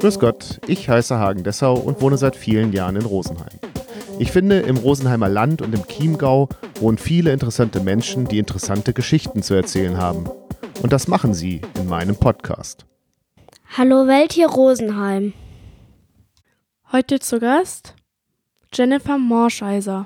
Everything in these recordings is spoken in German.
Grüß Gott, ich heiße Hagen Dessau und wohne seit vielen Jahren in Rosenheim. Ich finde, im Rosenheimer Land und im Chiemgau wohnen viele interessante Menschen, die interessante Geschichten zu erzählen haben. Und das machen sie in meinem Podcast. Hallo Welt hier Rosenheim. Heute zu Gast Jennifer Morscheiser.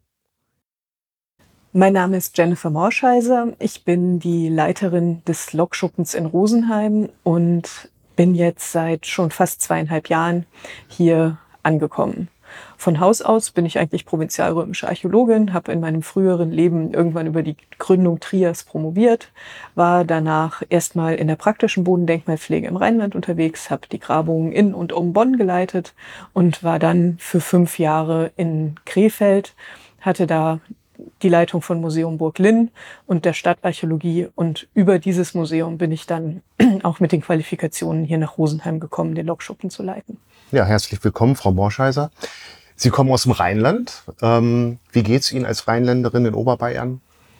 Mein Name ist Jennifer Morscheiser. Ich bin die Leiterin des Lokschuppens in Rosenheim und bin jetzt seit schon fast 2,5 Jahren hier angekommen. Von Haus aus bin ich eigentlich provinzialrömische Archäologin, habe in meinem früheren Leben irgendwann über die Gründung Triers promoviert, war danach erstmal in der praktischen Bodendenkmalpflege im Rheinland unterwegs, habe die Grabungen in und um Bonn geleitet und war dann für 5 Jahre in Krefeld, hatte da die Leitung von Museum Burg Linn und der Stadtarchäologie. Und über dieses Museum bin ich dann auch mit den Qualifikationen hier nach Rosenheim gekommen, den Lokschuppen zu leiten. Ja, herzlich willkommen, Frau Morscheiser. Sie kommen aus dem Rheinland. Wie geht's Ihnen als Rheinländerin in Oberbayern?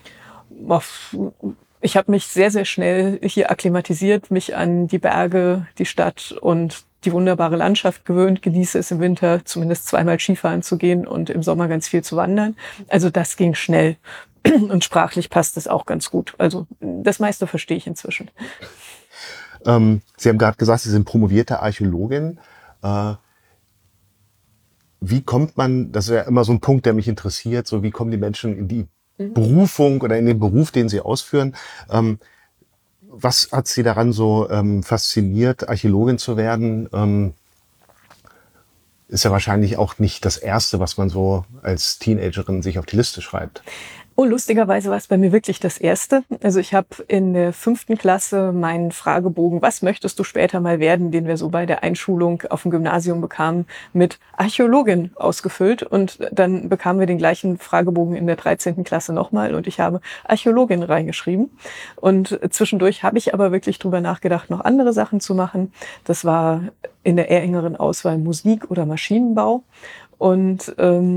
Ich habe mich sehr, sehr schnell hier akklimatisiert, mich an die Berge, die Stadt und die wunderbare Landschaft gewöhnt, genieße es im Winter zumindest 2-mal Skifahren zu gehen und im Sommer ganz viel zu wandern. Also das ging schnell und sprachlich passt es auch ganz gut. Also das meiste verstehe ich inzwischen. Sie haben gerade gesagt, Sie sind promovierte Archäologin. Wie kommt man, das ist ja immer so ein Punkt, der mich interessiert, so wie kommen die Menschen in die Berufung oder in den Beruf, den sie ausführen? Was hat Sie daran so fasziniert, Archäologin zu werden? Ist ja wahrscheinlich auch nicht das Erste, was man so als Teenagerin sich auf die Liste schreibt. Oh, lustigerweise war es bei mir wirklich das Erste. Also ich habe in der 5. Klasse meinen Fragebogen, was möchtest du später mal werden, den wir so bei der Einschulung auf dem Gymnasium bekamen, mit Archäologin ausgefüllt. Und dann bekamen wir den gleichen Fragebogen in der 13. Klasse nochmal und ich habe Archäologin reingeschrieben. Und zwischendurch habe ich aber wirklich drüber nachgedacht, noch andere Sachen zu machen. Das war in der eher engeren Auswahl Musik oder Maschinenbau. Und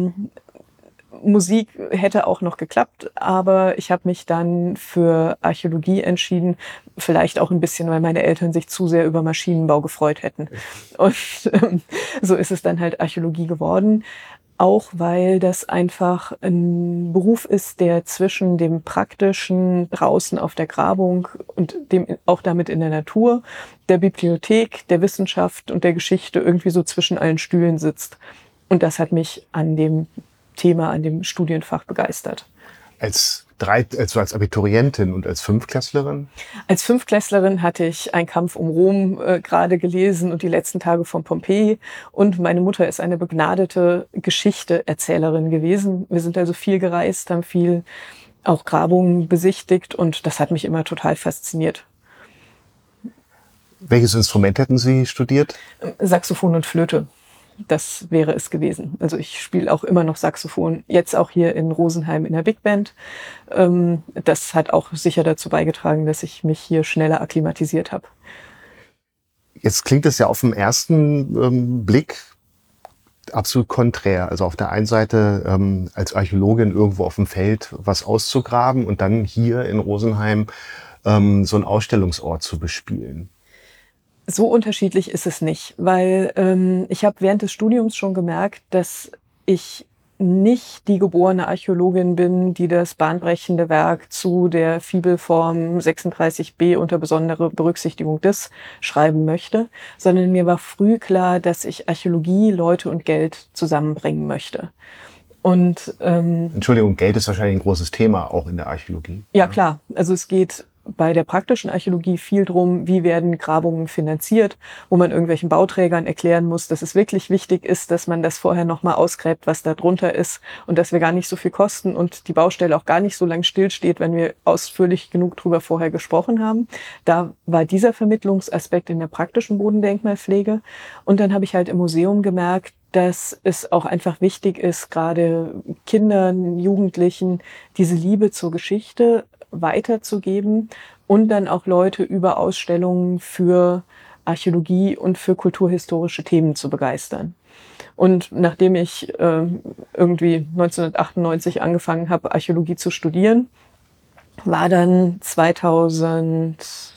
Musik hätte auch noch geklappt, aber ich habe mich dann für Archäologie entschieden, vielleicht auch ein bisschen, weil meine Eltern sich zu sehr über Maschinenbau gefreut hätten. Und so ist es dann halt Archäologie geworden, auch weil das einfach ein Beruf ist, der zwischen dem praktischen draußen auf der Grabung und dem auch damit in der Natur, der Bibliothek, der Wissenschaft und der Geschichte irgendwie so zwischen allen Stühlen sitzt. Und das hat mich an dem Thema, an dem Studienfach begeistert. Als Abiturientin und als Fünftklässlerin? Als Fünftklässlerin hatte ich Ein Kampf um Rom gerade gelesen und die letzten Tage von Pompeji. Und meine Mutter ist eine begnadete Geschichteerzählerin gewesen. Wir sind also viel gereist, haben viel auch Grabungen besichtigt und das hat mich immer total fasziniert. Welches Instrument hätten Sie studiert? Saxophon und Flöte. Das wäre es gewesen. Also ich spiele auch immer noch Saxophon, jetzt auch hier in Rosenheim in der Big Band. Das hat auch sicher dazu beigetragen, dass ich mich hier schneller akklimatisiert habe. Jetzt klingt es ja auf den ersten Blick absolut konträr. Also auf der einen Seite als Archäologin irgendwo auf dem Feld was auszugraben und dann hier in Rosenheim so einen Ausstellungsort zu bespielen. So unterschiedlich ist es nicht, weil ich habe während des Studiums schon gemerkt, dass ich nicht die geborene Archäologin bin, die das bahnbrechende Werk zu der Fibelform 36b unter besondere Berücksichtigung des schreiben möchte, sondern mir war früh klar, dass ich Archäologie, Leute und Geld zusammenbringen möchte. Und Entschuldigung, Geld ist wahrscheinlich ein großes Thema auch in der Archäologie. Ja, klar. Also es geht bei der praktischen Archäologie viel drum, wie werden Grabungen finanziert, wo man irgendwelchen Bauträgern erklären muss, dass es wirklich wichtig ist, dass man das vorher nochmal ausgräbt, was da drunter ist und dass wir gar nicht so viel kosten und die Baustelle auch gar nicht so lang stillsteht, wenn wir ausführlich genug drüber vorher gesprochen haben. Da war dieser Vermittlungsaspekt in der praktischen Bodendenkmalpflege. Und dann habe ich halt im Museum gemerkt, dass es auch einfach wichtig ist, gerade Kindern, Jugendlichen, diese Liebe zur Geschichte weiterzugeben und dann auch Leute über Ausstellungen für Archäologie und für kulturhistorische Themen zu begeistern. Und nachdem ich irgendwie 1998 angefangen habe, Archäologie zu studieren, war dann 2000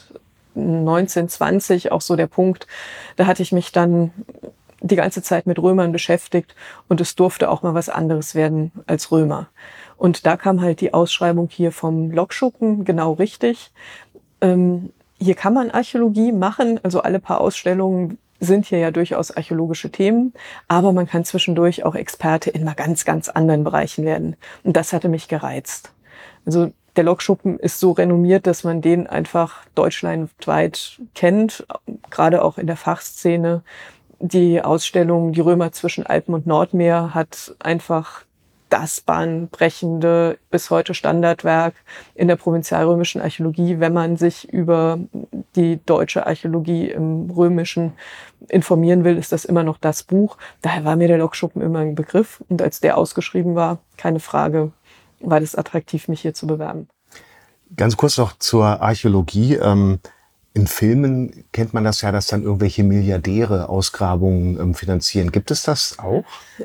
1920 auch so der Punkt, da hatte ich mich dann die ganze Zeit mit Römern beschäftigt und es durfte auch mal was anderes werden als Römer. Und da kam halt die Ausschreibung hier vom Lokschuppen genau richtig. Hier kann man Archäologie machen, also alle paar Ausstellungen sind hier ja durchaus archäologische Themen, aber man kann zwischendurch auch Experte in mal ganz, ganz anderen Bereichen werden. Und das hatte mich gereizt. Also der Lokschuppen ist so renommiert, dass man den einfach deutschlandweit kennt, gerade auch in der Fachszene. Die Ausstellung Die Römer zwischen Alpen und Nordmeer hat einfach das bahnbrechende, bis heute Standardwerk in der provinzialrömischen Archäologie, wenn man sich über die deutsche Archäologie im Römischen informieren will, ist das immer noch das Buch. Daher war mir der Lokschuppen immer ein Begriff. Und als der ausgeschrieben war, keine Frage, war das attraktiv, mich hier zu bewerben. Ganz kurz noch zur Archäologie. In Filmen kennt man das ja, dass dann irgendwelche Milliardäre Ausgrabungen finanzieren. Gibt es das auch?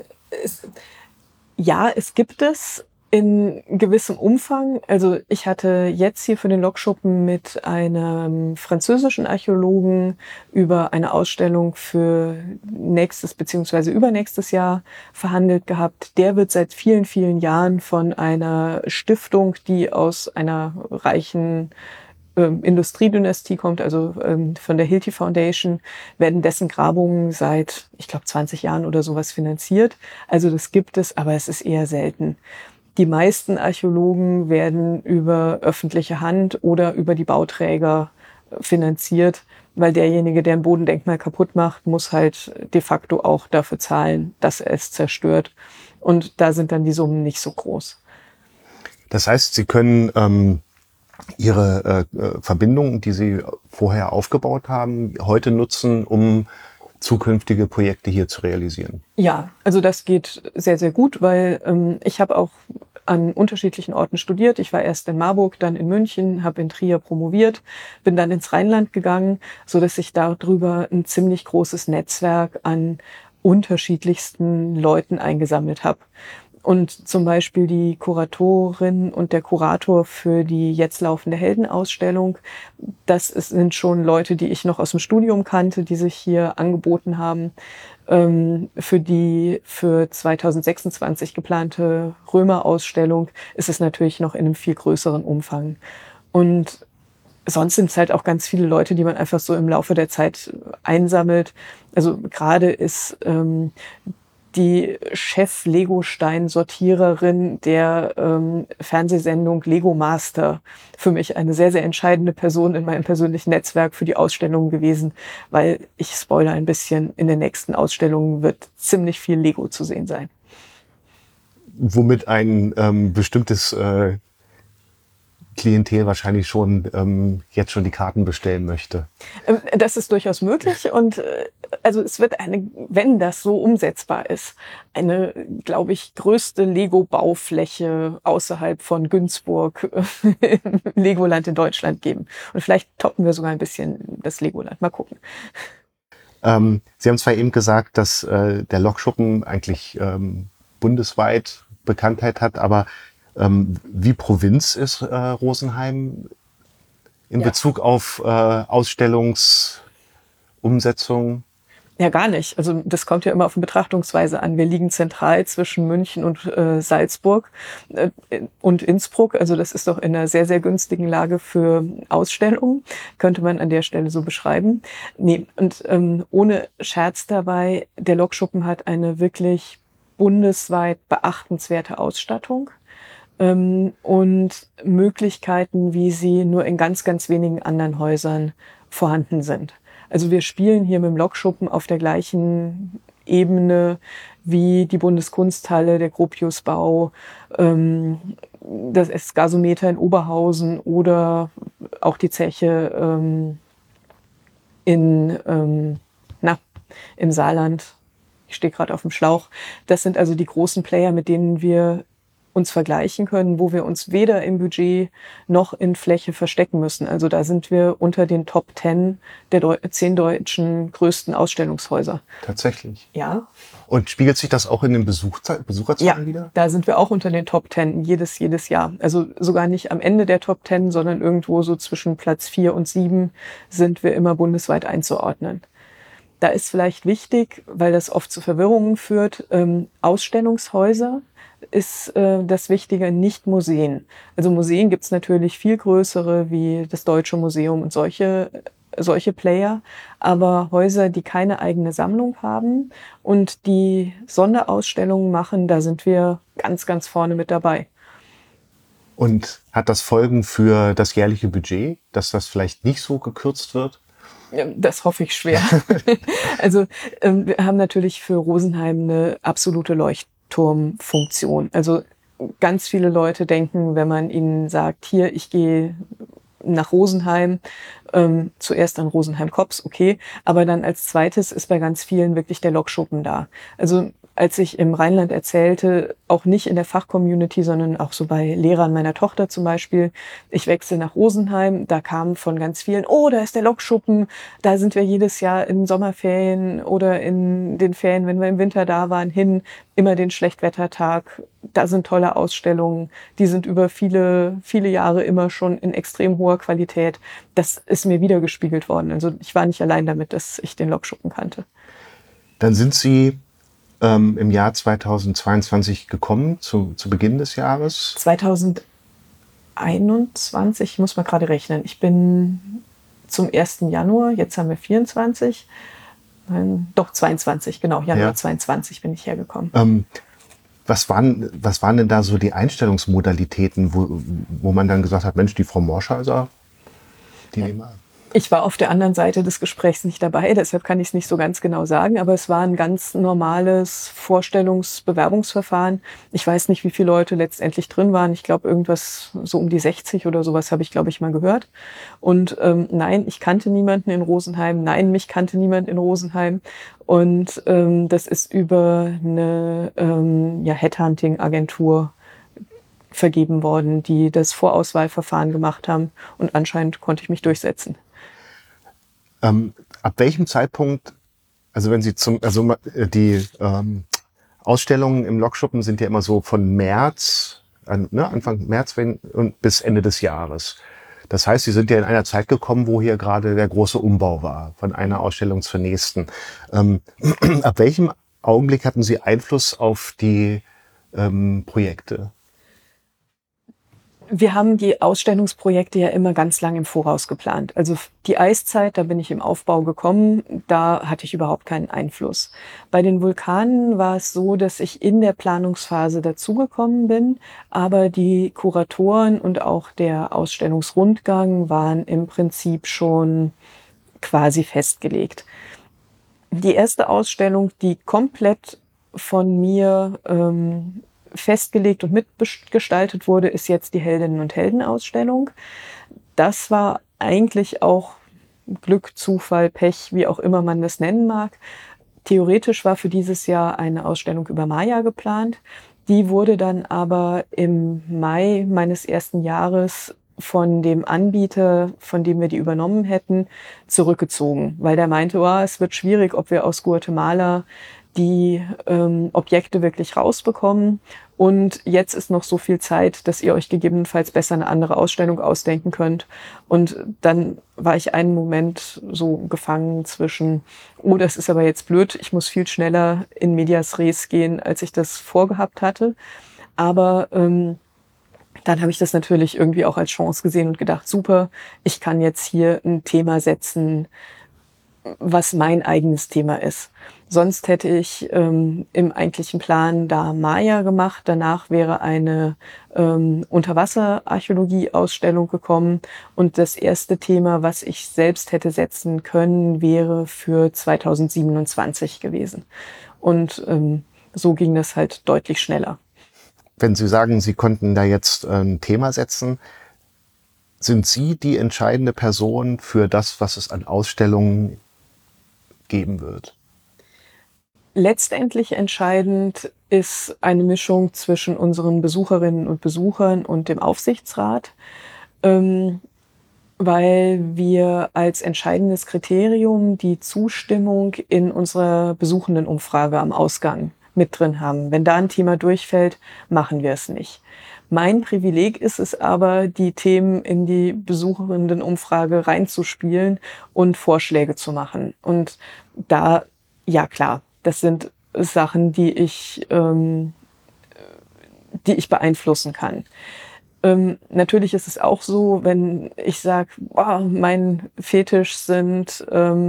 Ja, es gibt es in gewissem Umfang. Also ich hatte jetzt hier für den Lokschuppen mit einem französischen Archäologen über eine Ausstellung für nächstes bzw. übernächstes Jahr verhandelt gehabt. Der wird seit vielen, vielen Jahren von einer Stiftung, die aus einer reichen Industriedynastie kommt, also von der Hilti Foundation, werden dessen Grabungen seit, ich glaube, 20 Jahren oder sowas finanziert. Also das gibt es, aber es ist eher selten. Die meisten Archäologen werden über öffentliche Hand oder über die Bauträger finanziert, weil derjenige, der ein Bodendenkmal kaputt macht, muss halt de facto auch dafür zahlen, dass er es zerstört. Und da sind dann die Summen nicht so groß. Das heißt, Sie können Ihre Verbindungen, die Sie vorher aufgebaut haben, heute nutzen, um zukünftige Projekte hier zu realisieren? Ja, also das geht sehr, sehr gut, weil ich habe auch an unterschiedlichen Orten studiert. Ich war erst in Marburg, dann in München, habe in Trier promoviert, bin dann ins Rheinland gegangen, so dass ich darüber ein ziemlich großes Netzwerk an unterschiedlichsten Leuten eingesammelt habe. Und zum Beispiel die Kuratorin und der Kurator für die jetzt laufende Heldenausstellung, sind schon Leute, die ich noch aus dem Studium kannte, die sich hier angeboten haben. Für die für 2026 geplante Römerausstellung ist es natürlich noch in einem viel größeren Umfang. Und sonst sind es halt auch ganz viele Leute, die man einfach so im Laufe der Zeit einsammelt. Also gerade ist die Chef-Legostein-Sortiererin der Fernsehsendung Lego Master für mich eine sehr, sehr entscheidende Person in meinem persönlichen Netzwerk für die Ausstellung gewesen, weil ich spoilere ein bisschen, in den nächsten Ausstellungen wird ziemlich viel Lego zu sehen sein. Womit ein bestimmtes Klientel wahrscheinlich schon jetzt schon die Karten bestellen möchte. Das ist durchaus möglich und also es wird wenn das so umsetzbar ist, eine, glaube ich, größte Lego-Baufläche außerhalb von Günzburg im Legoland in Deutschland geben. Und vielleicht toppen wir sogar ein bisschen das Legoland. Mal gucken. Sie haben zwar eben gesagt, dass der Lokschuppen eigentlich bundesweit Bekanntheit hat, aber wie Provinz ist Rosenheim in Bezug auf Ausstellungsumsetzung? Ja, gar nicht. Also das kommt ja immer auf eine Betrachtungsweise an. Wir liegen zentral zwischen München und Salzburg und Innsbruck. Also das ist doch in einer sehr, sehr günstigen Lage für Ausstellungen. Könnte man an der Stelle so beschreiben. Nee, und ohne Scherz dabei, der Lokschuppen hat eine wirklich bundesweit beachtenswerte Ausstattung. Und Möglichkeiten, wie sie nur in ganz, ganz wenigen anderen Häusern vorhanden sind. Also wir spielen hier mit dem Lokschuppen auf der gleichen Ebene wie die Bundeskunsthalle, der Gropiusbau, das Gasometer in Oberhausen oder auch die Zeche im Saarland. Ich stehe gerade auf dem Schlauch. Das sind also die großen Player, mit denen wir uns vergleichen können, wo wir uns weder im Budget noch in Fläche verstecken müssen. Also da sind wir unter den Top 10 der 10 deutschen größten Ausstellungshäuser. Tatsächlich. Ja. Und spiegelt sich das auch in den Besucherzahlen wieder? Da sind wir auch unter den Top 10 jedes Jahr. Also sogar nicht am Ende der Top 10, sondern irgendwo so zwischen Platz 4 und 7 sind wir immer bundesweit einzuordnen. Da ist vielleicht wichtig, weil das oft zu Verwirrungen führt, Ausstellungshäuser ist das Wichtige, nicht Museen. Also Museen gibt's natürlich viel größere wie das Deutsche Museum und solche Player, aber Häuser, die keine eigene Sammlung haben und die Sonderausstellungen machen, da sind wir ganz, ganz vorne mit dabei. Und hat das Folgen für das jährliche Budget, dass das vielleicht nicht so gekürzt wird? Das hoffe ich schwer. Also wir haben natürlich für Rosenheim eine absolute Leuchtturmfunktion. Also ganz viele Leute denken, wenn man ihnen sagt, hier, ich gehe nach Rosenheim, zuerst an Rosenheim-Kops, okay, aber dann als zweites ist bei ganz vielen wirklich der Lokschuppen da. Also als ich im Rheinland erzählte, auch nicht in der Fachcommunity, sondern auch so bei Lehrern meiner Tochter zum Beispiel, ich wechsle nach Rosenheim, da kam von ganz vielen, oh, da ist der Lokschuppen, da sind wir jedes Jahr in Sommerferien oder in den Ferien, wenn wir im Winter da waren, hin, immer den Schlechtwettertag, da sind tolle Ausstellungen, die sind über viele, viele Jahre immer schon in extrem hoher Qualität. Das ist mir wiedergespiegelt worden. Also ich war nicht allein damit, dass ich den Lokschuppen kannte. Dann sind Sie im Jahr 2022 gekommen, zu Beginn des Jahres? 2021, ich muss mal gerade rechnen. Ich bin zum 1. Januar, jetzt haben wir 24, doch 22, genau, Januar 22 bin ich hergekommen. Was waren denn da so die Einstellungsmodalitäten, wo man dann gesagt hat, Mensch, die Frau Morscheiser, die nehmen wir an? Ich war auf der anderen Seite des Gesprächs nicht dabei, deshalb kann ich es nicht so ganz genau sagen, aber es war ein ganz normales Vorstellungsbewerbungsverfahren. Ich weiß nicht, wie viele Leute letztendlich drin waren. Ich glaube, irgendwas so um die 60 oder sowas habe ich, glaube ich, mal gehört. Und nein, ich kannte niemanden in Rosenheim. Nein, mich kannte niemand in Rosenheim. Und das ist über eine Headhunting-Agentur vergeben worden, die das Vorauswahlverfahren gemacht haben. Und anscheinend konnte ich mich durchsetzen. Ab welchem Zeitpunkt, also wenn Sie die Ausstellungen im Lokschuppen sind ja immer so von März, Anfang März und bis Ende des Jahres. Das heißt, Sie sind ja in einer Zeit gekommen, wo hier gerade der große Umbau war, von einer Ausstellung zur nächsten. Ab welchem Augenblick hatten Sie Einfluss auf die Projekte? Wir haben die Ausstellungsprojekte ja immer ganz lang im Voraus geplant. Also die Eiszeit, da bin ich im Aufbau gekommen, da hatte ich überhaupt keinen Einfluss. Bei den Vulkanen war es so, dass ich in der Planungsphase dazugekommen bin, aber die Kuratoren und auch der Ausstellungsrundgang waren im Prinzip schon quasi festgelegt. Die erste Ausstellung, die komplett von mir festgelegt und mitgestaltet wurde, ist jetzt die Heldinnen und Helden Ausstellung. Das war eigentlich auch Glück, Zufall, Pech, wie auch immer man das nennen mag. Theoretisch war für dieses Jahr eine Ausstellung über Maya geplant. Die wurde dann aber im Mai meines ersten Jahres von dem Anbieter, von dem wir die übernommen hätten, zurückgezogen, weil der meinte, es wird schwierig, ob wir aus Guatemala die Objekte wirklich rausbekommen. Und jetzt ist noch so viel Zeit, dass ihr euch gegebenenfalls besser eine andere Ausstellung ausdenken könnt. Und dann war ich einen Moment so gefangen zwischen, das ist aber jetzt blöd, ich muss viel schneller in medias res gehen, als ich das vorgehabt hatte. Aber dann habe ich das natürlich irgendwie auch als Chance gesehen und gedacht, super, ich kann jetzt hier ein Thema setzen, was mein eigenes Thema ist. Sonst hätte ich im eigentlichen Plan da Maya gemacht. Danach wäre eine Unterwasserarchäologie-Ausstellung gekommen. Und das erste Thema, was ich selbst hätte setzen können, wäre für 2027 gewesen. Und so ging das halt deutlich schneller. Wenn Sie sagen, Sie konnten da jetzt ein Thema setzen, sind Sie die entscheidende Person für das, was es an Ausstellungen geben wird? Letztendlich entscheidend ist eine Mischung zwischen unseren Besucherinnen und Besuchern und dem Aufsichtsrat, weil wir als entscheidendes Kriterium die Zustimmung in unserer Besuchendenumfrage am Ausgang mit drin haben. Wenn da ein Thema durchfällt, machen wir es nicht. Mein Privileg ist es aber, die Themen in die Besucherinnenumfrage reinzuspielen und Vorschläge zu machen. Und da, ja klar, das sind Sachen, die ich beeinflussen kann. Natürlich ist es auch so, wenn ich sage, mein Fetisch sind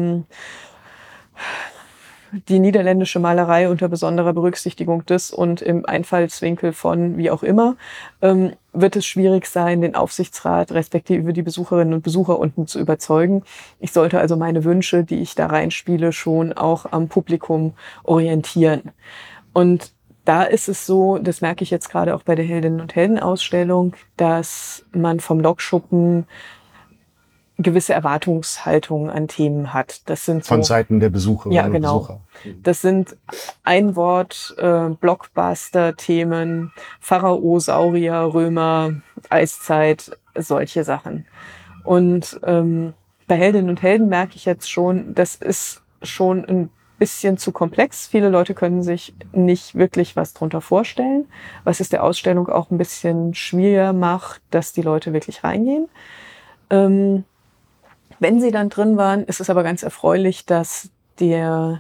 die niederländische Malerei unter besonderer Berücksichtigung des und im Einfallswinkel von wie auch immer, wird es schwierig sein, den Aufsichtsrat respektive die Besucherinnen und Besucher unten zu überzeugen. Ich sollte also meine Wünsche, die ich da reinspiele, schon auch am Publikum orientieren. Und da ist es so, das merke ich jetzt gerade auch bei der Heldinnen und Helden Ausstellung, dass man vom Lokschuppen gewisse Erwartungshaltungen an Themen hat. Das sind so, von Seiten der Besucherinnen ja, genau. und Besucher. Das sind ein Wort, Blockbuster-Themen, Pharao, Saurier, Römer, Eiszeit, solche Sachen. Und bei Heldinnen und Helden merke ich jetzt schon, das ist schon ein bisschen zu komplex. Viele Leute können sich nicht wirklich was drunter vorstellen, was es der Ausstellung auch ein bisschen schwieriger macht, dass die Leute wirklich reingehen. Wenn sie dann drin waren, ist es aber ganz erfreulich, dass der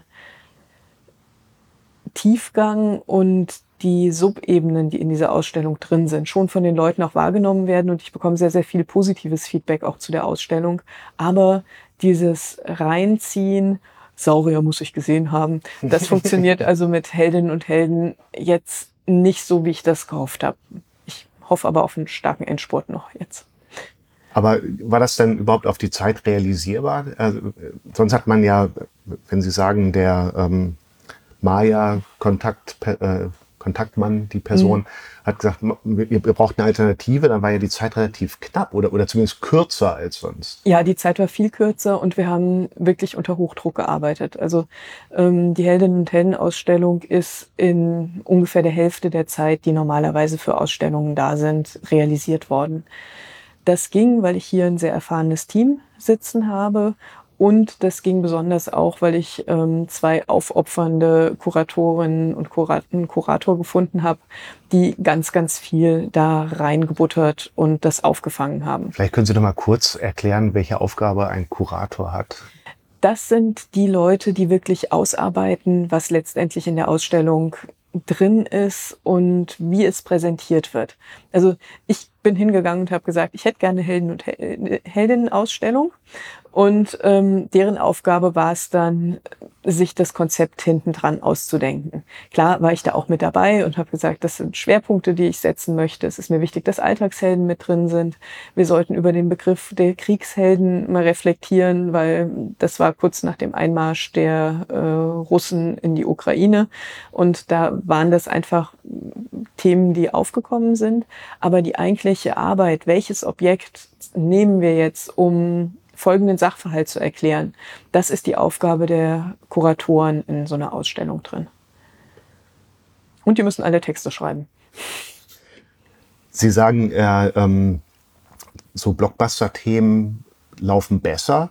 Tiefgang und die Subebenen, die in dieser Ausstellung drin sind, schon von den Leuten auch wahrgenommen werden. Und ich bekomme sehr, sehr viel positives Feedback auch zu der Ausstellung. Aber dieses Reinziehen, Saurier muss ich gesehen haben, das funktioniert also mit Heldinnen und Helden jetzt nicht so, wie ich das gehofft habe. Ich hoffe aber auf einen starken Endspurt noch jetzt. Aber war das denn überhaupt auf die Zeit realisierbar? Also, sonst hat man ja, wenn Sie sagen, der Maya-Kontaktmann, die Person, hat gesagt, wir brauchen eine Alternative, dann war ja die Zeit relativ knapp oder zumindest kürzer als sonst. Ja, die Zeit war viel kürzer und wir haben wirklich unter Hochdruck gearbeitet. Also die Heldinnen und Helden-Ausstellung ist in ungefähr der Hälfte der Zeit, die normalerweise für Ausstellungen da sind, realisiert worden. Das ging, weil ich hier ein sehr erfahrenes Team sitzen habe. Und das ging besonders auch, weil ich 2 aufopfernde Kuratorinnen und Kurator gefunden habe, die ganz, ganz viel da reingebuttert und das aufgefangen haben. Vielleicht können Sie noch mal kurz erklären, welche Aufgabe ein Kurator hat. Das sind die Leute, die wirklich ausarbeiten, was letztendlich in der Ausstellung drin ist und wie es präsentiert wird. Also ich bin hingegangen und habe gesagt, ich hätte gerne Helden und Heldinnen-Ausstellung. Und deren Aufgabe war es dann, sich das Konzept hinten dran auszudenken. Klar war ich da auch mit dabei und habe gesagt, das sind Schwerpunkte, die ich setzen möchte. Es ist mir wichtig, dass Alltagshelden mit drin sind. Wir sollten über den Begriff der Kriegshelden mal reflektieren, weil das war kurz nach dem Einmarsch der Russen in die Ukraine. Und da waren das einfach Themen, die aufgekommen sind. Aber die eigentliche Arbeit, welches Objekt nehmen wir jetzt, um folgenden Sachverhalt zu erklären, das ist die Aufgabe der Kuratoren in so einer Ausstellung drin. Und die müssen alle Texte schreiben. Sie sagen, so Blockbuster-Themen laufen besser.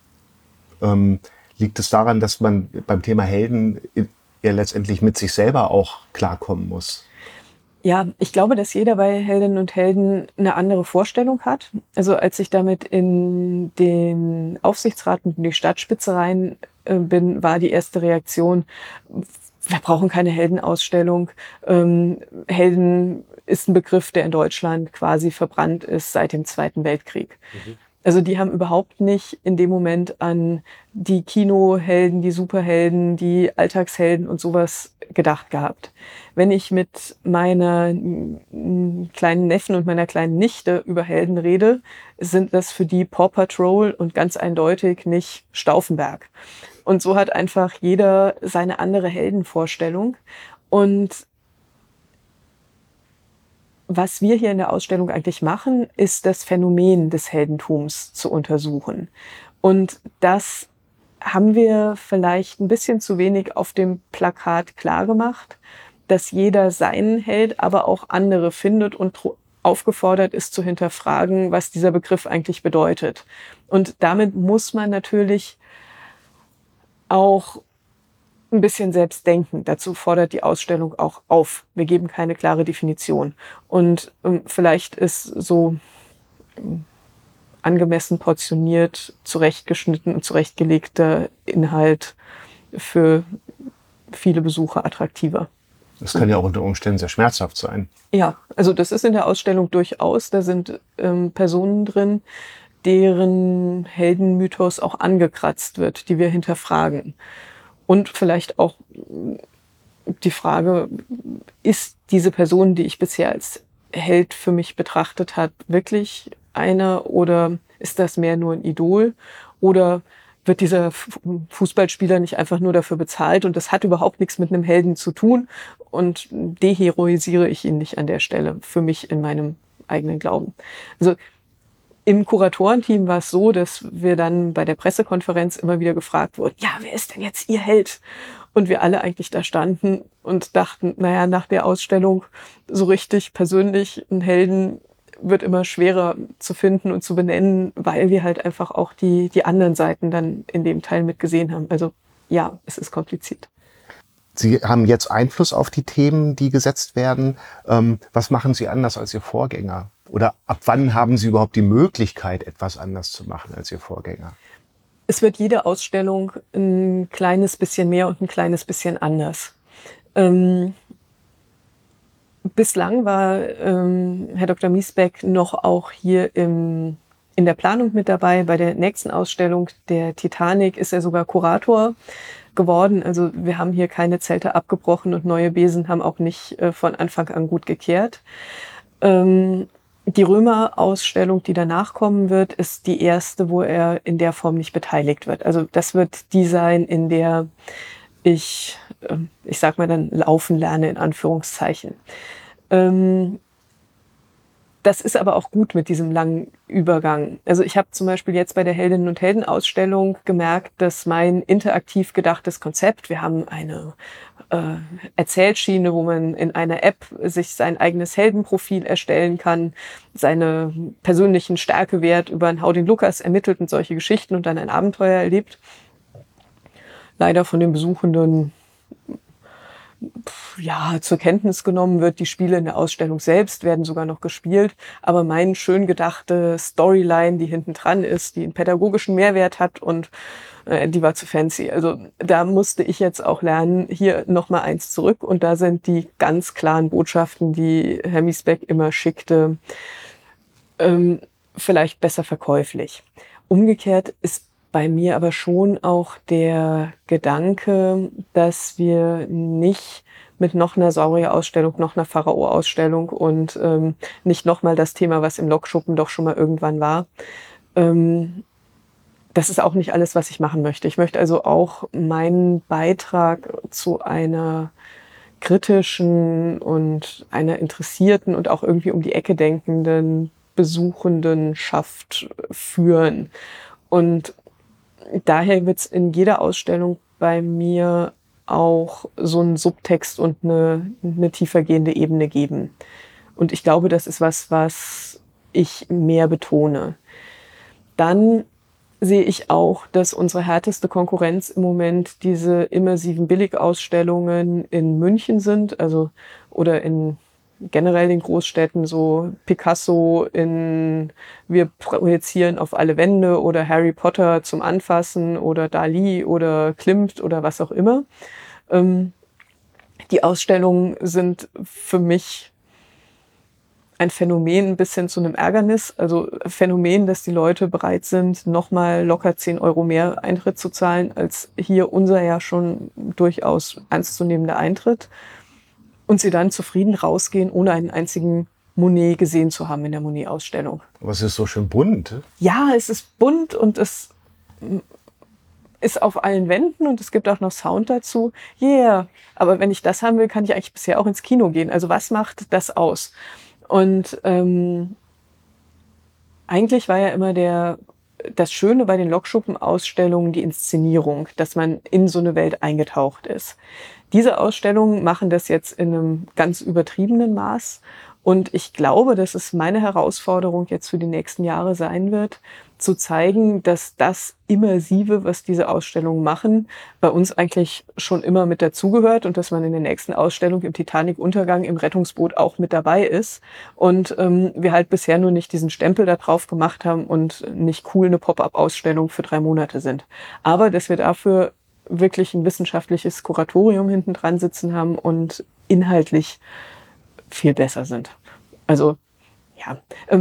Liegt es daran, dass man beim Thema Helden ja letztendlich mit sich selber auch klarkommen muss? Ja, ich glaube, dass jeder bei Heldinnen und Helden eine andere Vorstellung hat. Also als ich damit in den Aufsichtsrat und in die Stadtspitze rein bin, war die erste Reaktion, wir brauchen keine Heldenausstellung. Helden ist ein Begriff, der in Deutschland quasi verbrannt ist seit dem Zweiten Weltkrieg. Also die haben überhaupt nicht in dem Moment an die Kinohelden, die Superhelden, die Alltagshelden und sowas gedacht gehabt. Wenn ich mit meiner kleinen Neffen und meiner kleinen Nichte über Helden rede, sind das für die Paw Patrol und ganz eindeutig nicht Stauffenberg. Und so hat einfach jeder seine andere Heldenvorstellung. Und was wir hier in der Ausstellung eigentlich machen, ist das Phänomen des Heldentums zu untersuchen. Und das haben wir vielleicht ein bisschen zu wenig auf dem Plakat klar gemacht, dass jeder seinen Held, aber auch andere findet und aufgefordert ist zu hinterfragen, was dieser Begriff eigentlich bedeutet. Und damit muss man natürlich auch ein bisschen selbst denken. Dazu fordert die Ausstellung auch auf. Wir geben keine klare Definition. Und vielleicht ist so angemessen portioniert, zurechtgeschnitten und zurechtgelegter Inhalt für viele Besucher attraktiver. Das kann ja auch unter Umständen sehr schmerzhaft sein. Ja, also das ist in der Ausstellung durchaus. Da sind Personen drin, deren Heldenmythos auch angekratzt wird, die wir hinterfragen. Und vielleicht auch die Frage, ist diese Person, die ich bisher als Held für mich betrachtet habe, wirklich einer oder ist das mehr nur ein Idol? Oder wird dieser Fußballspieler nicht einfach nur dafür bezahlt und das hat überhaupt nichts mit einem Helden zu tun und deheroisiere ich ihn nicht an der Stelle für mich in meinem eigenen Glauben. Also im Kuratorenteam war es so, dass wir dann bei der Pressekonferenz immer wieder gefragt wurden, ja, wer ist denn jetzt Ihr Held? Und wir alle eigentlich da standen und dachten, naja, nach der Ausstellung so richtig persönlich einen Helden wird immer schwerer zu finden und zu benennen, weil wir halt einfach auch die anderen Seiten dann in dem Teil mitgesehen haben. Also ja, es ist kompliziert. Sie haben jetzt Einfluss auf die Themen, die gesetzt werden. Was machen Sie anders als Ihr Vorgänger? Oder ab wann haben Sie überhaupt die Möglichkeit, etwas anders zu machen als Ihr Vorgänger? Es wird jede Ausstellung ein kleines bisschen mehr und ein kleines bisschen anders. Bislang war Herr Dr. Miesbeck noch auch hier in der Planung mit dabei. Bei der nächsten Ausstellung der Titanic ist er sogar Kurator geworden. Also wir haben hier keine Zelte abgebrochen und neue Besen haben auch nicht von Anfang an gut gekehrt. Die Römer-Ausstellung, die danach kommen wird, ist die erste, wo er in der Form nicht beteiligt wird. Also das wird die sein, in der ich sag mal dann laufen lerne, in Anführungszeichen. Das ist aber auch gut mit diesem langen Übergang. Also ich habe zum Beispiel jetzt bei der Heldinnen und Helden Ausstellung gemerkt, dass mein interaktiv gedachtes Konzept, wir haben eine Erzählschiene, wo man in einer App sich sein eigenes Heldenprofil erstellen kann, seine persönlichen Stärkewert über einen Hau den Lukas ermittelt und solche Geschichten und dann ein Abenteuer erlebt. Leider von den Besuchenden zur Kenntnis genommen wird. Die Spiele in der Ausstellung selbst werden sogar noch gespielt. Aber meine schön gedachte Storyline, die hinten dran ist, die einen pädagogischen Mehrwert hat und die war zu fancy. Also da musste ich jetzt auch lernen, hier nochmal eins zurück. Und da sind die ganz klaren Botschaften, die Herr Miesbeck immer schickte, vielleicht besser verkäuflich. Umgekehrt ist bei mir aber schon auch der Gedanke, dass wir nicht mit noch einer Saurier-Ausstellung, noch einer Pharao-Ausstellung und nicht nochmal das Thema, was im Lokschuppen doch schon mal irgendwann war. Das ist auch nicht alles, was ich machen möchte. Ich möchte also auch meinen Beitrag zu einer kritischen und einer interessierten und auch irgendwie um die Ecke denkenden Besuchendenschaft führen. Und daher wird es in jeder Ausstellung bei mir auch so einen Subtext und eine tiefergehende Ebene geben. Und ich glaube, das ist was ich mehr betone. Dann sehe ich auch, dass unsere härteste Konkurrenz im Moment diese immersiven Billigausstellungen in München sind, also oder in generell in Großstädten, so Picasso wir projizieren auf alle Wände oder Harry Potter zum Anfassen oder Dali oder Klimt oder was auch immer. Die Ausstellungen sind für mich ein Phänomen bis hin zu einem Ärgernis. Also Phänomen, dass die Leute bereit sind, nochmal locker 10 Euro mehr Eintritt zu zahlen, als hier unser ja schon durchaus ernstzunehmender Eintritt. Und sie dann zufrieden rausgehen, ohne einen einzigen Monet gesehen zu haben in der Monet-Ausstellung. Aber es ist so schön bunt. Ja, es ist bunt und es ist auf allen Wänden und es gibt auch noch Sound dazu. Yeah, aber wenn ich das haben will, kann ich eigentlich bisher auch ins Kino gehen. Also was macht das aus? Und eigentlich war ja immer das Schöne bei den Lokschuppen-Ausstellungen die Inszenierung, dass man in so eine Welt eingetaucht ist. Diese Ausstellungen machen das jetzt in einem ganz übertriebenen Maß. Und ich glaube, dass es meine Herausforderung jetzt für die nächsten Jahre sein wird, zu zeigen, dass das Immersive, was diese Ausstellungen machen, bei uns eigentlich schon immer mit dazugehört und dass man in der nächsten Ausstellung im Titanic-Untergang im Rettungsboot auch mit dabei ist. Und wir halt bisher nur nicht diesen Stempel da drauf gemacht haben und nicht cool eine Pop-up-Ausstellung für 3 Monate sind. Aber dass wir dafür wirklich ein wissenschaftliches Kuratorium hinten dran sitzen haben und inhaltlich viel besser sind. Also, ja,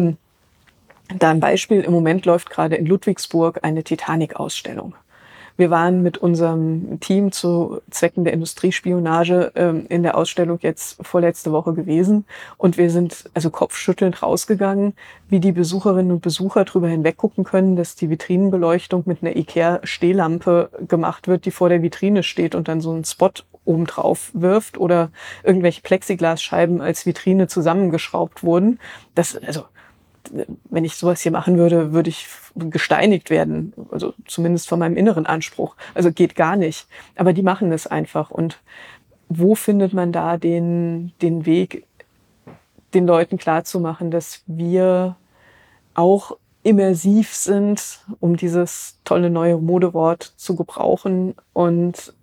da ein Beispiel. Im Moment läuft gerade in Ludwigsburg eine Titanic-Ausstellung. Wir waren mit unserem Team zu Zwecken der Industriespionage in der Ausstellung jetzt vorletzte Woche gewesen. Und wir sind also kopfschüttelnd rausgegangen, wie die Besucherinnen und Besucher drüber hinweggucken können, dass die Vitrinenbeleuchtung mit einer IKEA-Stehlampe gemacht wird, die vor der Vitrine steht und dann so einen Spot obendrauf wirft oder irgendwelche Plexiglasscheiben als Vitrine zusammengeschraubt wurden. Das, also, wenn ich sowas hier machen würde, würde ich gesteinigt werden. Also zumindest von meinem inneren Anspruch. Also geht gar nicht. Aber die machen das einfach. Und wo findet man da den Weg, den Leuten klarzumachen, dass wir auch immersiv sind, um dieses tolle neue Modewort zu gebrauchen und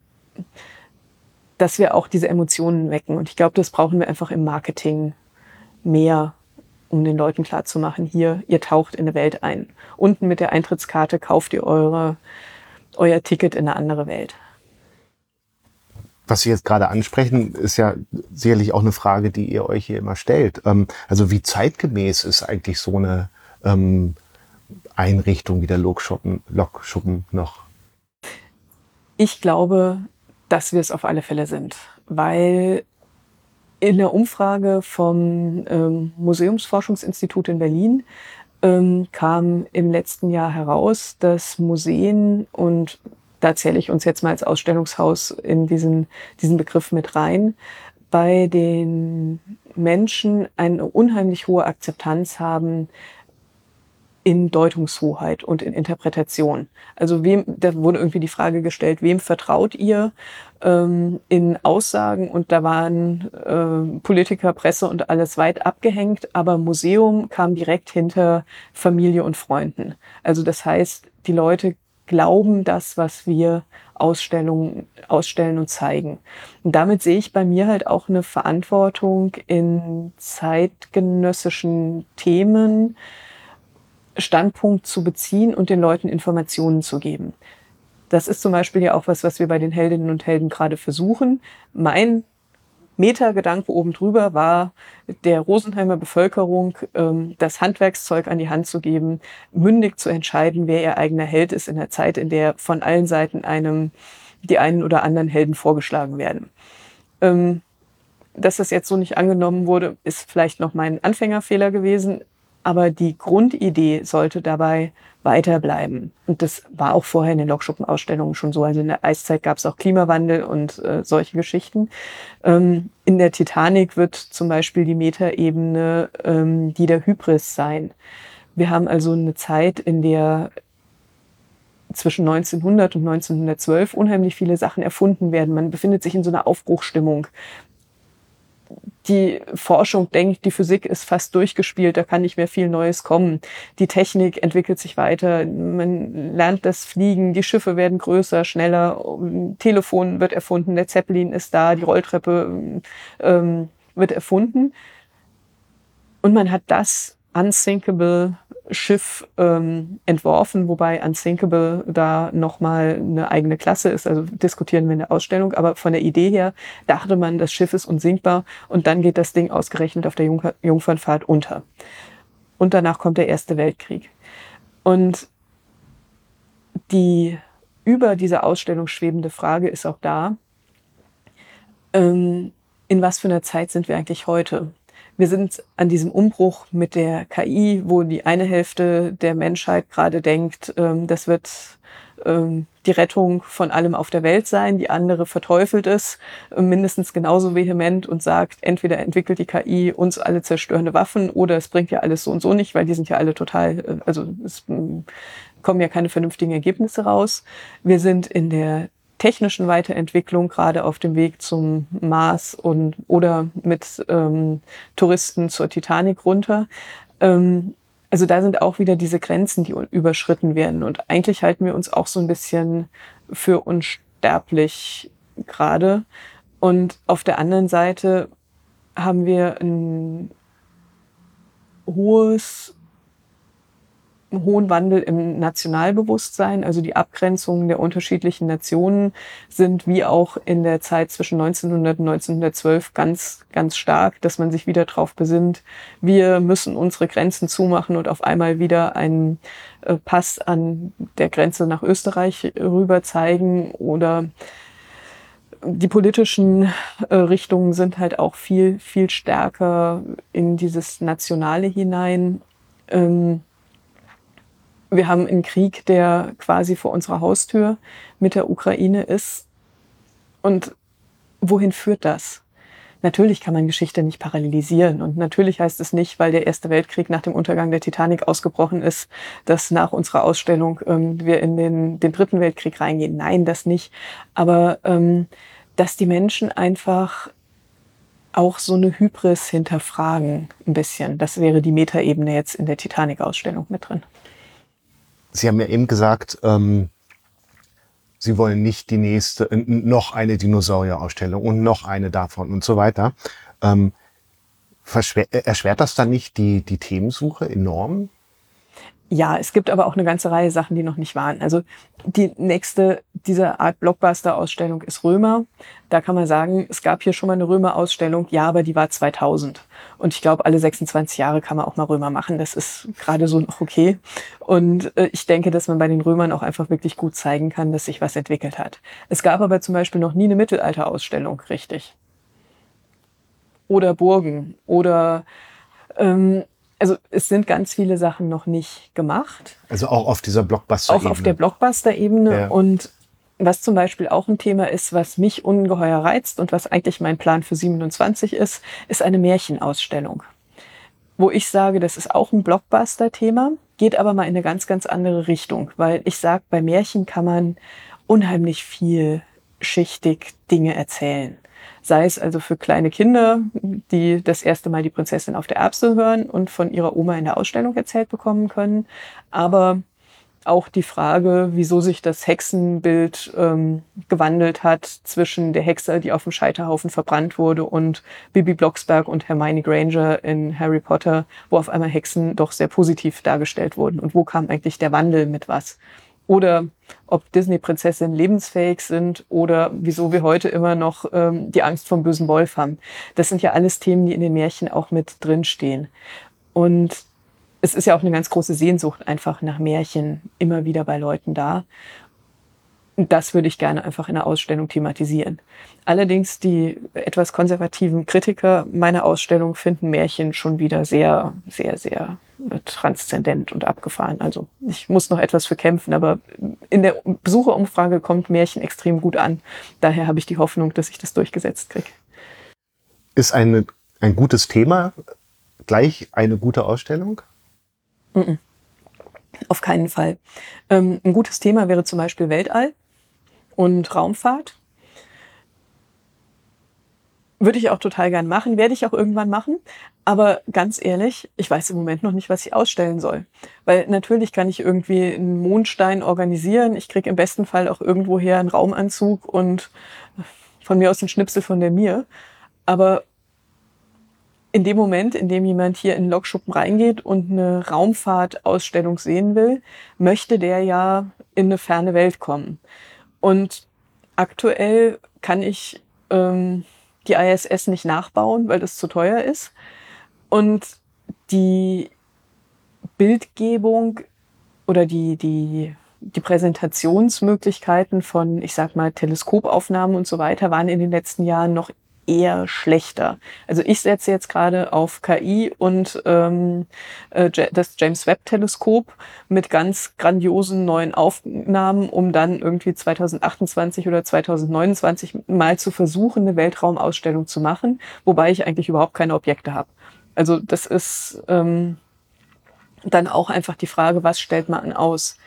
dass wir auch diese Emotionen wecken. Und ich glaube, das brauchen wir einfach im Marketing mehr, um den Leuten klarzumachen, hier, ihr taucht in eine Welt ein. Unten mit der Eintrittskarte kauft ihr euer Ticket in eine andere Welt. Was Sie jetzt gerade ansprechen, ist ja sicherlich auch eine Frage, die ihr euch hier immer stellt. Also wie zeitgemäß ist eigentlich so eine Einrichtung wie der Lokschuppen noch? Ich glaube, dass wir es auf alle Fälle sind, weil in der Umfrage vom Museumsforschungsinstitut in Berlin kam im letzten Jahr heraus, dass Museen, und da zähle ich uns jetzt mal als Ausstellungshaus in diesen Begriff mit rein, bei den Menschen eine unheimlich hohe Akzeptanz haben in Deutungshoheit und in Interpretation. Also da wurde irgendwie die Frage gestellt, wem vertraut ihr in Aussagen? Und da waren Politiker, Presse und alles weit abgehängt, aber Museum kam direkt hinter Familie und Freunden. Also das heißt, die Leute glauben das, was wir ausstellen und zeigen. Und damit sehe ich bei mir halt auch eine Verantwortung in zeitgenössischen Themen, Standpunkt zu beziehen und den Leuten Informationen zu geben. Das ist zum Beispiel ja auch was wir bei den Heldinnen und Helden gerade versuchen. Mein Metagedanke oben drüber war, der Rosenheimer Bevölkerung das Handwerkszeug an die Hand zu geben, mündig zu entscheiden, wer ihr eigener Held ist in der Zeit, in der von allen Seiten einem die einen oder anderen Helden vorgeschlagen werden. Dass das jetzt so nicht angenommen wurde, ist vielleicht noch mein Anfängerfehler gewesen. Aber die Grundidee sollte dabei weiterbleiben. Und das war auch vorher in den Lokschuppen-Ausstellungen schon so. Also in der Eiszeit gab es auch Klimawandel und solche Geschichten. In der Titanic wird zum Beispiel die Metaebene die der Hybris sein. Wir haben also eine Zeit, in der zwischen 1900 und 1912 unheimlich viele Sachen erfunden werden. Man befindet sich in so einer Aufbruchsstimmung. Die Forschung denkt, die Physik ist fast durchgespielt, da kann nicht mehr viel Neues kommen. Die Technik entwickelt sich weiter, man lernt das Fliegen, die Schiffe werden größer, schneller, Telefon wird erfunden, der Zeppelin ist da, die Rolltreppe wird erfunden. Und man hat das Unsinkable Schiff entworfen, wobei Unsinkable da nochmal eine eigene Klasse ist, also diskutieren wir in der Ausstellung, aber von der Idee her dachte man, das Schiff ist unsinkbar und dann geht das Ding ausgerechnet auf der Jungfernfahrt unter. Und danach kommt der Erste Weltkrieg. Und die über diese Ausstellung schwebende Frage ist auch da, in was für einer Zeit sind wir eigentlich heute? Wir sind an diesem Umbruch mit der KI, wo die eine Hälfte der Menschheit gerade denkt, das wird die Rettung von allem auf der Welt sein. Die andere verteufelt es mindestens genauso vehement und sagt, entweder entwickelt die KI uns alle zerstörende Waffen oder es bringt ja alles so und so nicht, weil die sind ja alle total, also es kommen ja keine vernünftigen Ergebnisse raus. Wir sind in der technischen Weiterentwicklung, gerade auf dem Weg zum Mars oder mit Touristen zur Titanic runter. Also da sind auch wieder diese Grenzen, die überschritten werden. Und eigentlich halten wir uns auch so ein bisschen für unsterblich gerade. Und auf der anderen Seite haben wir einen hohen Wandel im Nationalbewusstsein. Also die Abgrenzungen der unterschiedlichen Nationen sind wie auch in der Zeit zwischen 1900 und 1912 ganz, ganz stark, dass man sich wieder darauf besinnt, wir müssen unsere Grenzen zumachen und auf einmal wieder einen Pass an der Grenze nach Österreich rüber zeigen. Oder die politischen Richtungen sind halt auch viel, viel stärker in dieses Nationale hinein. Wir haben einen Krieg, der quasi vor unserer Haustür mit der Ukraine ist. Und wohin führt das? Natürlich kann man Geschichte nicht parallelisieren. Und natürlich heißt es nicht, weil der Erste Weltkrieg nach dem Untergang der Titanic ausgebrochen ist, dass nach unserer Ausstellung wir in den Dritten Weltkrieg reingehen. Nein, das nicht. Aber dass die Menschen einfach auch so eine Hybris hinterfragen ein bisschen. Das wäre die Metaebene jetzt in der Titanic-Ausstellung mit drin. Sie haben ja eben gesagt, Sie wollen nicht die nächste, noch eine Dinosaurierausstellung und noch eine davon und so weiter. Erschwert das dann nicht die Themensuche enorm? Ja, es gibt aber auch eine ganze Reihe Sachen, die noch nicht waren. Also die nächste dieser Art Blockbuster-Ausstellung ist Römer. Da kann man sagen, es gab hier schon mal eine Römer-Ausstellung, ja, aber die war 2000. Und ich glaube, alle 26 Jahre kann man auch mal Römer machen. Das ist gerade so noch okay. Und ich denke, dass man bei den Römern auch einfach wirklich gut zeigen kann, dass sich was entwickelt hat. Es gab aber zum Beispiel noch nie eine Mittelalter-Ausstellung, richtig. Oder Burgen. Oder also es sind ganz viele Sachen noch nicht gemacht. Also auch auf dieser Blockbuster-Ebene. Auch auf der Blockbuster-Ebene. Ja. Und was zum Beispiel auch ein Thema ist, was mich ungeheuer reizt und was eigentlich mein Plan für 27 ist eine Märchenausstellung. Wo ich sage, das ist auch ein Blockbuster-Thema, geht aber mal in eine ganz, ganz andere Richtung. Weil ich sage, bei Märchen kann man unheimlich vielschichtig Dinge erzählen. Sei es also für kleine Kinder, die das erste Mal die Prinzessin auf der Erbse hören und von ihrer Oma in der Ausstellung erzählt bekommen können. Aber auch die Frage, wieso sich das Hexenbild gewandelt hat zwischen der Hexe, die auf dem Scheiterhaufen verbrannt wurde, und Bibi Blocksberg und Hermione Granger in Harry Potter, wo auf einmal Hexen doch sehr positiv dargestellt wurden. Und wo kam eigentlich der Wandel mit was? Oder ob Disney-Prinzessinnen lebensfähig sind oder wieso wir heute immer noch die Angst vom bösen Wolf haben. Das sind ja alles Themen, die in den Märchen auch mit drinstehen. Und es ist ja auch eine ganz große Sehnsucht einfach nach Märchen immer wieder bei Leuten da. Und das würde ich gerne einfach in der Ausstellung thematisieren. Allerdings die etwas konservativen Kritiker meiner Ausstellung finden Märchen schon wieder sehr, sehr, sehr transzendent und abgefahren. Also ich muss noch etwas für kämpfen, aber in der Besucherumfrage kommt Märchen extrem gut an. Daher habe ich die Hoffnung, dass ich das durchgesetzt kriege. Ist ein gutes Thema gleich eine gute Ausstellung? Auf keinen Fall. Ein gutes Thema wäre zum Beispiel Weltall und Raumfahrt. Würde ich auch total gern machen, werde ich auch irgendwann machen. Aber ganz ehrlich, ich weiß im Moment noch nicht, was ich ausstellen soll. Weil natürlich kann ich irgendwie einen Mondstein organisieren. Ich kriege im besten Fall auch irgendwoher einen Raumanzug und von mir aus einen Schnipsel von der Mir. Aber in dem Moment, in dem jemand hier in den Lokschuppen reingeht und eine Raumfahrtausstellung sehen will, möchte der ja in eine ferne Welt kommen. Und aktuell kann ich die ISS nicht nachbauen, weil das zu teuer ist. Und die Bildgebung oder die Präsentationsmöglichkeiten von, ich sag mal, Teleskopaufnahmen und so weiter waren in den letzten Jahren noch eher schlechter. Also ich setze jetzt gerade auf KI und das James Webb Teleskop mit ganz grandiosen neuen Aufnahmen, um dann irgendwie 2028 oder 2029 mal zu versuchen, eine Weltraumausstellung zu machen, wobei ich eigentlich überhaupt keine Objekte habe. Also das ist dann auch einfach die Frage, was stellt man aus?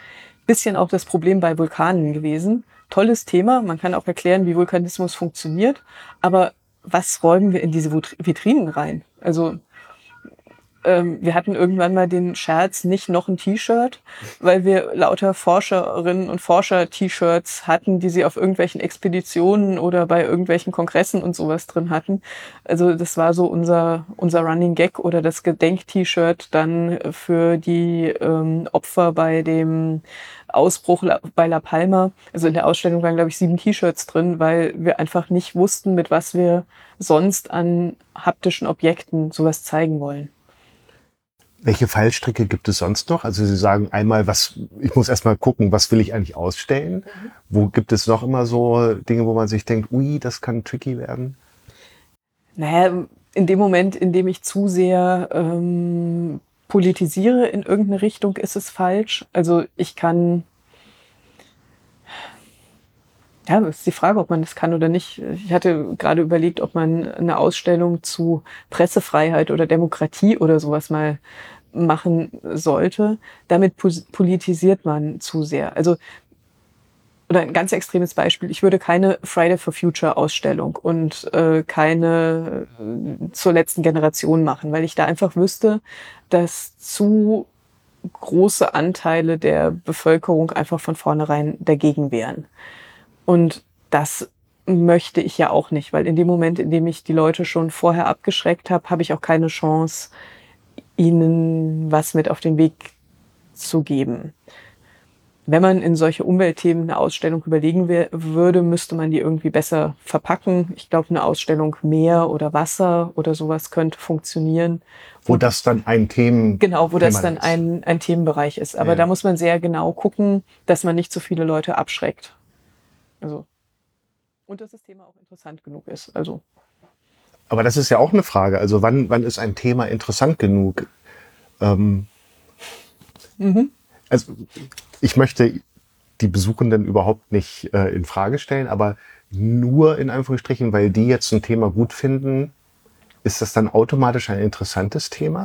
bisschen auch das Problem bei Vulkanen gewesen. Tolles Thema, man kann auch erklären, wie Vulkanismus funktioniert, aber was räumen wir in diese Vitrinen rein? Also wir hatten irgendwann mal den Scherz, nicht noch ein T-Shirt, weil wir lauter Forscherinnen und Forscher-T-Shirts hatten, die sie auf irgendwelchen Expeditionen oder bei irgendwelchen Kongressen und sowas drin hatten. Also das war so unser Running Gag oder das Gedenk-T-Shirt dann für die Opfer bei dem Ausbruch bei La Palma. Also in der Ausstellung waren, glaube ich, 7 T-Shirts drin, weil wir einfach nicht wussten, mit was wir sonst an haptischen Objekten sowas zeigen wollen. Welche Fallstricke gibt es sonst noch? Also Sie sagen einmal, ich muss erstmal gucken, was will ich eigentlich ausstellen? Wo gibt es noch immer so Dinge, wo man sich denkt, ui, das kann tricky werden? Naja, in dem Moment, in dem ich zu sehr politisiere in irgendeine Richtung, ist es falsch. Also ich kann, ja, das ist die Frage, ob man das kann oder nicht. Ich hatte gerade überlegt, ob man eine Ausstellung zu Pressefreiheit oder Demokratie oder sowas mal machen sollte. Damit politisiert man zu sehr. Also, oder ein ganz extremes Beispiel. Ich würde keine Friday for Future Ausstellung und keine zur letzten Generation machen, weil ich da einfach wüsste, dass zu große Anteile der Bevölkerung einfach von vornherein dagegen wären. Und das möchte ich ja auch nicht, weil in dem Moment, in dem ich die Leute schon vorher abgeschreckt habe, habe ich auch keine Chance, ihnen was mit auf den Weg zu geben. Wenn man in solche Umweltthemen eine Ausstellung überlegen würde, müsste man die irgendwie besser verpacken. Ich glaube, eine Ausstellung Meer oder Wasser oder sowas könnte funktionieren. Wo das dann ein Genau, wo das dann ein Themenbereich ist. Aber da muss man sehr genau gucken, dass man nicht so viele Leute abschreckt. Also, und dass das Thema auch interessant genug ist. Also. Aber das ist ja auch eine Frage. Also wann ist ein Thema interessant genug? Also ich möchte die Besuchenden überhaupt nicht in Frage stellen, aber nur in Anführungsstrichen, weil die jetzt ein Thema gut finden, ist das dann automatisch ein interessantes Thema?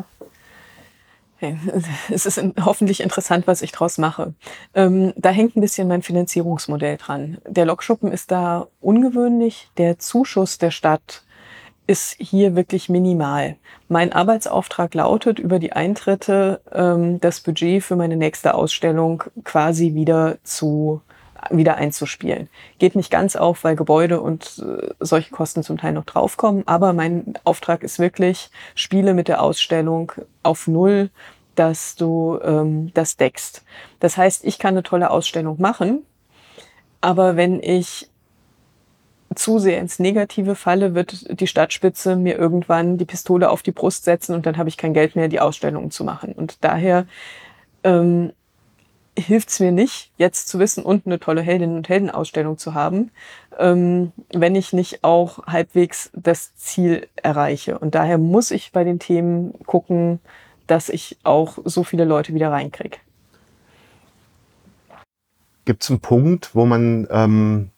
Es ist hoffentlich interessant, was ich draus mache. Da hängt ein bisschen mein Finanzierungsmodell dran. Der Lokschuppen ist da ungewöhnlich. Der Zuschuss der Stadt ist hier wirklich minimal. Mein Arbeitsauftrag lautet, über die Eintritte das Budget für meine nächste Ausstellung quasi wieder einzuspielen. Geht nicht ganz auf, weil Gebäude und solche Kosten zum Teil noch draufkommen, aber mein Auftrag ist wirklich, spiele mit der Ausstellung auf Null, dass du das deckst. Das heißt, ich kann eine tolle Ausstellung machen, aber wenn ich zu sehr ins Negative falle, wird die Stadtspitze mir irgendwann die Pistole auf die Brust setzen und dann habe ich kein Geld mehr, die Ausstellungen zu machen. Und daher hilft es mir nicht, jetzt zu wissen und eine tolle Heldinnen- und Heldenausstellung zu haben, wenn ich nicht auch halbwegs das Ziel erreiche. Und daher muss ich bei den Themen gucken, dass ich auch so viele Leute wieder reinkriege. Gibt es einen Punkt, wo man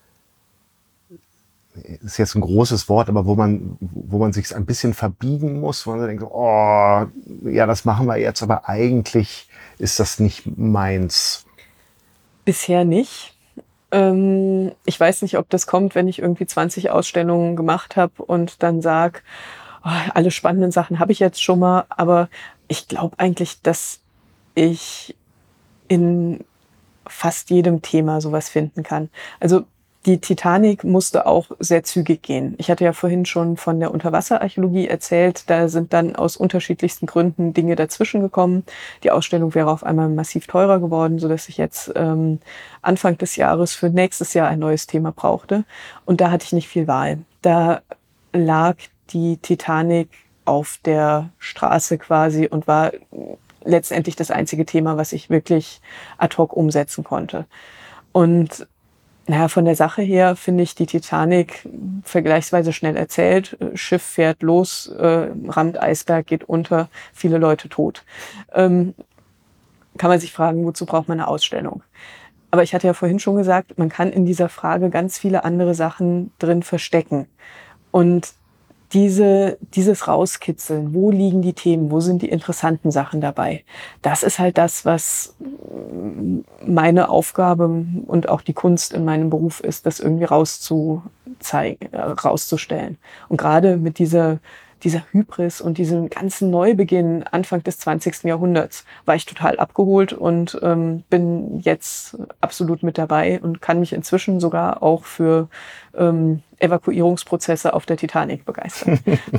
ist jetzt ein großes Wort, aber wo man sich ein bisschen verbiegen muss, wo man denkt, oh, ja, das machen wir jetzt, aber eigentlich ist das nicht meins. Bisher nicht. Ich weiß nicht, ob das kommt, wenn ich irgendwie 20 Ausstellungen gemacht habe und dann sage, oh, alle spannenden Sachen habe ich jetzt schon mal, aber ich glaube eigentlich, dass ich in fast jedem Thema sowas finden kann. Also die Titanic musste auch sehr zügig gehen. Ich hatte ja vorhin schon von der Unterwasserarchäologie erzählt. Da sind dann aus unterschiedlichsten Gründen Dinge dazwischen gekommen. Die Ausstellung wäre auf einmal massiv teurer geworden, sodass ich jetzt Anfang des Jahres für nächstes Jahr ein neues Thema brauchte. Und da hatte ich nicht viel Wahl. Da lag die Titanic auf der Straße quasi und war letztendlich das einzige Thema, was ich wirklich ad hoc umsetzen konnte. Und naja, von der Sache her finde ich die Titanic vergleichsweise schnell erzählt. Schiff fährt los, rammt Eisberg, geht unter, viele Leute tot. Kann man sich fragen, wozu braucht man eine Ausstellung? Aber ich hatte ja vorhin schon gesagt, man kann in dieser Frage ganz viele andere Sachen drin verstecken. Und dieses Rauskitzeln, wo liegen die Themen, wo sind die interessanten Sachen dabei, das ist halt das, was meine Aufgabe und auch die Kunst in meinem Beruf ist, das irgendwie rauszustellen. Und gerade mit dieser Hybris und diesem ganzen Neubeginn Anfang des 20. Jahrhunderts war ich total abgeholt und bin jetzt absolut mit dabei und kann mich inzwischen sogar auch für Evakuierungsprozesse auf der Titanic begeistern.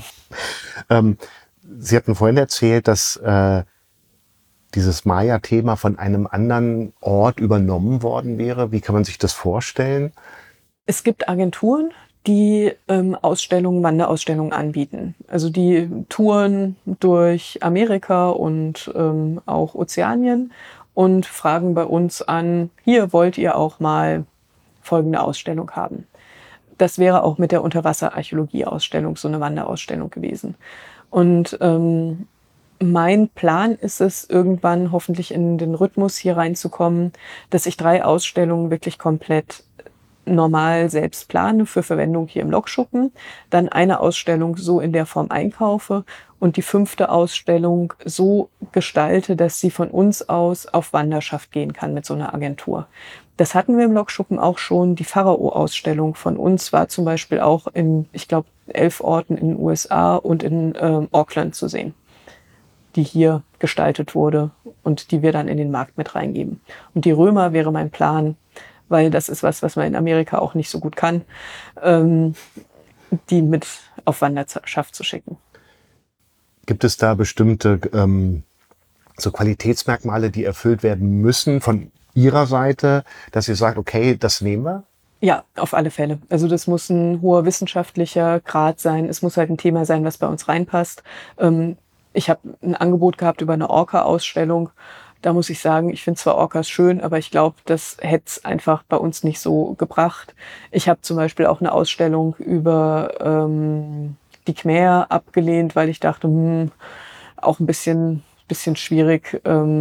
Sie hatten vorhin erzählt, dass dieses Maya-Thema von einem anderen Ort übernommen worden wäre. Wie kann man sich das vorstellen? Es gibt Agenturen, die Wanderausstellungen anbieten. Also die touren durch Amerika und auch Ozeanien und fragen bei uns an, hier wollt ihr auch mal folgende Ausstellung haben. Das wäre auch mit der Unterwasserarchäologie-Ausstellung so eine Wanderausstellung gewesen. Und mein Plan ist es, irgendwann hoffentlich in den Rhythmus hier reinzukommen, dass ich 3 Ausstellungen wirklich komplett normal selbst plane für Verwendung hier im Lokschuppen, dann eine Ausstellung so in der Form einkaufe und die 5. Ausstellung so gestalte, dass sie von uns aus auf Wanderschaft gehen kann mit so einer Agentur. Das hatten wir im Lokschuppen auch schon. Die Pharao-Ausstellung von uns war zum Beispiel auch in, ich glaube, 11 Orten in den USA und in Auckland zu sehen, die hier gestaltet wurde und die wir dann in den Markt mit reingeben. Und die Römer wäre mein Plan, weil das ist was man in Amerika auch nicht so gut kann, die mit auf Wanderschaft zu schicken. Gibt es da bestimmte so Qualitätsmerkmale, die erfüllt werden müssen von Ihrer Seite, dass ihr sagt, okay, das nehmen wir? Ja, auf alle Fälle. Also das muss ein hoher wissenschaftlicher Grad sein. Es muss halt ein Thema sein, was bei uns reinpasst. Ich habe ein Angebot gehabt über eine Orca-Ausstellung. Da muss ich sagen, ich finde zwar Orcas schön, aber ich glaube, das hätte es einfach bei uns nicht so gebracht. Ich habe zum Beispiel auch eine Ausstellung über die Khmer abgelehnt, weil ich dachte, auch ein bisschen schwierig,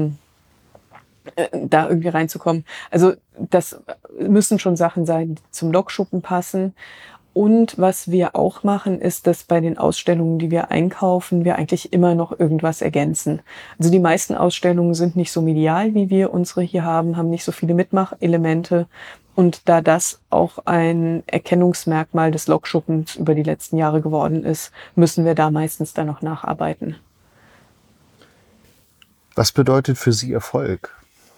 da irgendwie reinzukommen. Also das müssen schon Sachen sein, die zum Lokschuppen passen. Und was wir auch machen, ist, dass bei den Ausstellungen, die wir einkaufen, wir eigentlich immer noch irgendwas ergänzen. Also die meisten Ausstellungen sind nicht so medial, wie wir unsere hier haben nicht so viele Mitmachelemente. Und da das auch ein Erkennungsmerkmal des Lokschuppens über die letzten Jahre geworden ist, müssen wir da meistens dann noch nacharbeiten. Was bedeutet für Sie Erfolg?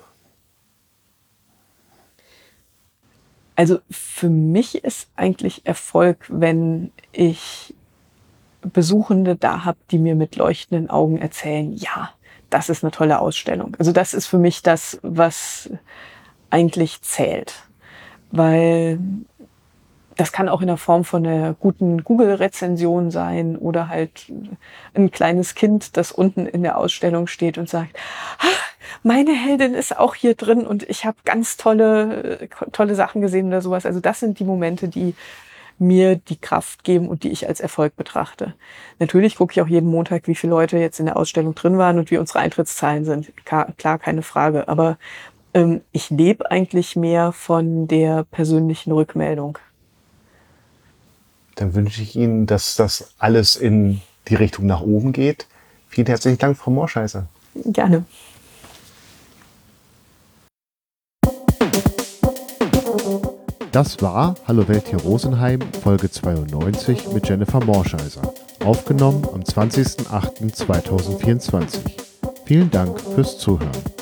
Also für mich ist eigentlich Erfolg, wenn ich Besuchende da habe, die mir mit leuchtenden Augen erzählen, ja, das ist eine tolle Ausstellung. Also das ist für mich das, was eigentlich zählt. Weil das kann auch in der Form von einer guten Google-Rezension sein oder halt ein kleines Kind, das unten in der Ausstellung steht und sagt, meine Heldin ist auch hier drin und ich habe ganz tolle Sachen gesehen oder sowas. Also das sind die Momente, die mir die Kraft geben und die ich als Erfolg betrachte. Natürlich gucke ich auch jeden Montag, wie viele Leute jetzt in der Ausstellung drin waren und wie unsere Eintrittszahlen sind. Klar, keine Frage. Aber ich lebe eigentlich mehr von der persönlichen Rückmeldung. Dann wünsche ich Ihnen, dass das alles in die Richtung nach oben geht. Vielen herzlichen Dank, Frau Morscheißer. Gerne. Das war Hallo Welt hier Rosenheim, Folge 92 mit Jennifer Morscheißer. Aufgenommen am 20.08.2024. Vielen Dank fürs Zuhören.